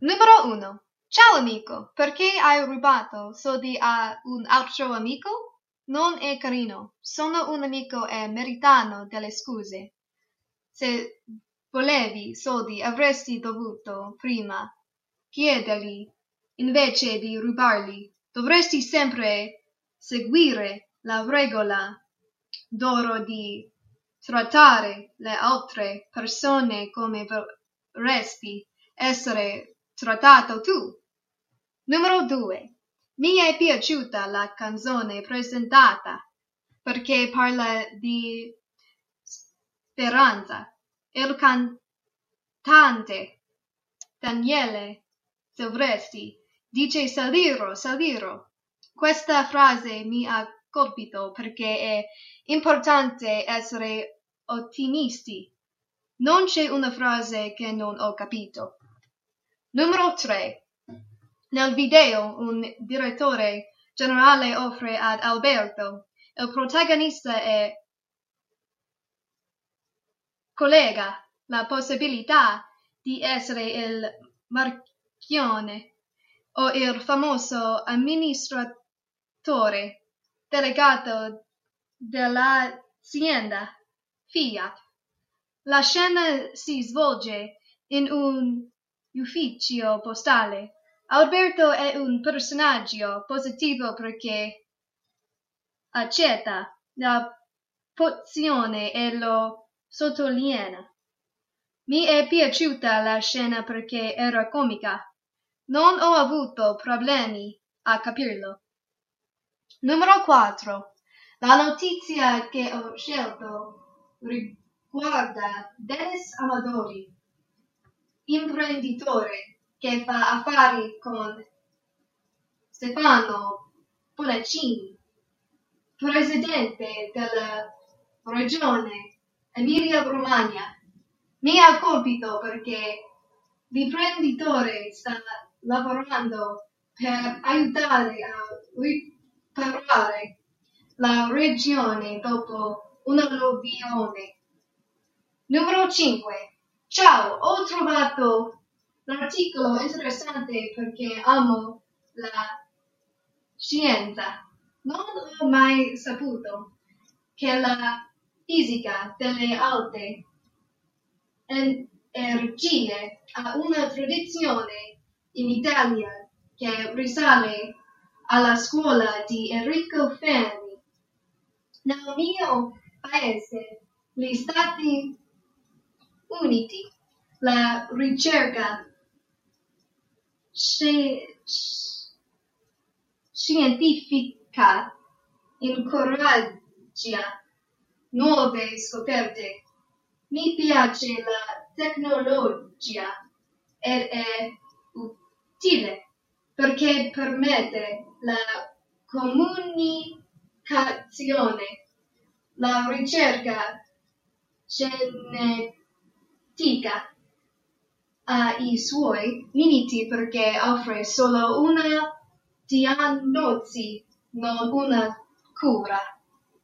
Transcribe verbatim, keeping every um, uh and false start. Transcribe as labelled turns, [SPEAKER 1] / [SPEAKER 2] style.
[SPEAKER 1] Numero uno. Ciao amico, perché hai rubato soldi a un altro amico? Non è carino. Sono un amico e meritano delle scuse. Se volevi soldi avresti dovuto prima chiederli invece di rubarli. Dovresti sempre seguire la regola d'oro di trattare le altre persone come vorresti essere trattato tu. Numero due. Mi è piaciuta la canzone presentata perché parla di speranza. Il cantante Daniele Silvestri dice saliro, saliro. Questa frase mi ha colpito perché è importante essere ottimisti. Non c'è una frase che non ho capito. Numero tre. Nel video un direttore generale offre ad Alberto, il protagonista e collega, la possibilità di essere il marchione o il famoso amministratore delegato dell'azienda Fiat. La scena si svolge in un ufficio postale. Alberto è un personaggio positivo perché accetta la pozione e lo sottolinea. Mi è piaciuta la scena perché era comica. Non ho avuto problemi a capirlo. Numero quattro. La notizia che ho scelto riguarda Dennis Amadori, imprenditore che fa affari con Stefano Bonaccini, presidente della regione Emilia-Romagna. Mi ha colpito perché l'imprenditore sta lavorando per aiutare a riparare la regione dopo un'alluvione. Numero cinque. Ciao, ho trovato l'articolo interessante perché amo la scienza. Non ho mai saputo che la fisica delle alte energie ha una tradizione in Italia che risale alla scuola di Enrico Fermi. Nel mio paese, gli Stati Uniti, la ricerca scientifica incoraggia nuove scoperte. Mi piace la tecnologia ed è utile perché permette la comunicazione. La ricerca genetica ha i suoi limiti perché offre solo una diagnosi, non una cura.